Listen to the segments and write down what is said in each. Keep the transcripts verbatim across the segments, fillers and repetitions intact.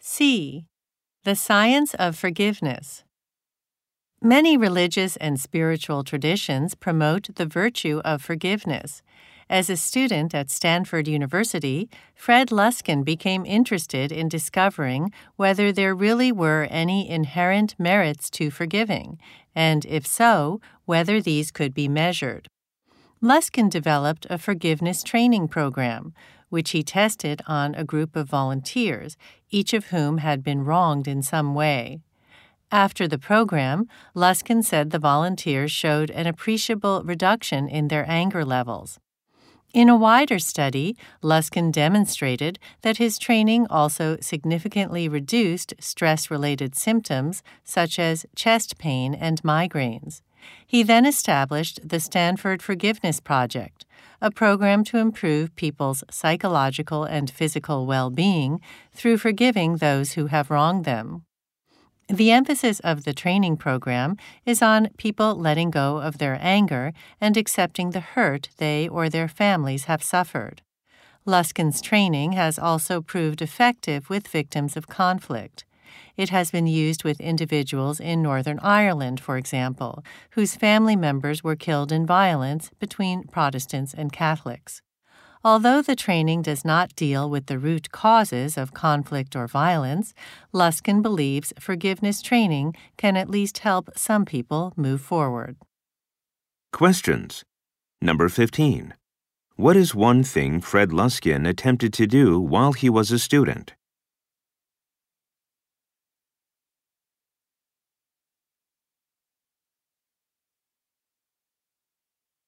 C. The science of forgiveness. Many religious and spiritual traditions promote the virtue of forgiveness. As a student at Stanford University, Fred Luskin became interested in discovering whether there really were any inherent merits to forgiving, and if so, whether these could be measured. Luskin developed a forgiveness training program, which he tested on a group of volunteers, each of whom had been wronged in some way. After the program, Luskin said the volunteers showed an appreciable reduction in their anger levels. In a wider study, Luskin demonstrated that his training also significantly reduced stress-related symptoms such as chest pain and migraines. He then established the Stanford Forgiveness Project, a program to improve people's psychological and physical well-being through forgiving those who have wronged them. The emphasis of the training program is on people letting go of their anger and accepting the hurt they or their families have suffered. Luskin's training has also proved effective with victims of conflict. It has been used with individuals in Northern Ireland, for example, whose family members were killed in violence between Protestants and Catholics. Although the training does not deal with the root causes of conflict or violence, Luskin believes forgiveness training can at least help some people move forward. Questions. Number fifteen. What is one thing Fred Luskin attempted to do while he was a student?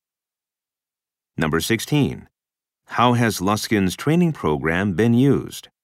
Number sixteen. How has Luskin's training program been used?